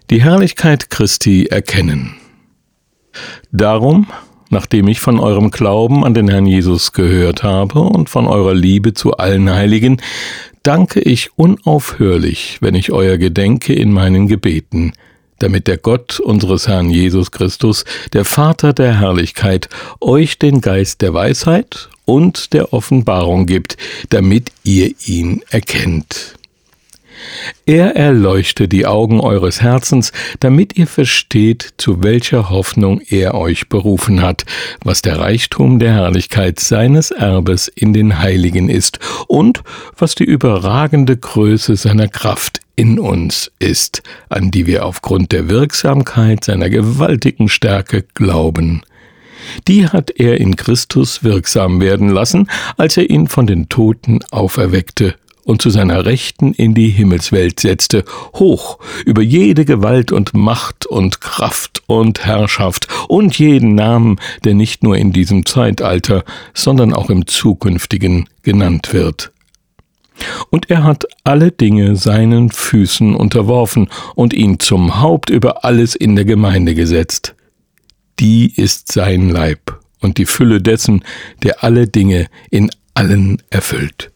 Die Herrlichkeit Christi erkennen. Darum, nachdem ich von eurem Glauben an den Herrn Jesus gehört habe und von eurer Liebe zu allen Heiligen, danke ich unaufhörlich, wenn ich euer gedenke in meinen Gebeten, damit der Gott unseres Herrn Jesus Christus, der Vater der Herrlichkeit, euch den Geist der Weisheit und der Offenbarung gibt, damit ihr ihn erkennt. Er erleuchte die Augen eures Herzens, damit ihr versteht, zu welcher Hoffnung er euch berufen hat, was der Reichtum der Herrlichkeit seines Erbes in den Heiligen ist und was die überragende Größe seiner Kraft in uns ist, an die wir aufgrund der Wirksamkeit seiner gewaltigen Stärke glauben. Die hat er in Christus wirksam werden lassen, als er ihn von den Toten auferweckte und zu seiner Rechten in die Himmelswelt setzte, hoch über jede Gewalt und Macht und Kraft und Herrschaft und jeden Namen, der nicht nur in diesem Zeitalter, sondern auch im zukünftigen genannt wird. Und er hat alle Dinge seinen Füßen unterworfen und ihn zum Haupt über alles in der Gemeinde gesetzt. Die ist sein Leib und die Fülle dessen, der alle Dinge in allen erfüllt.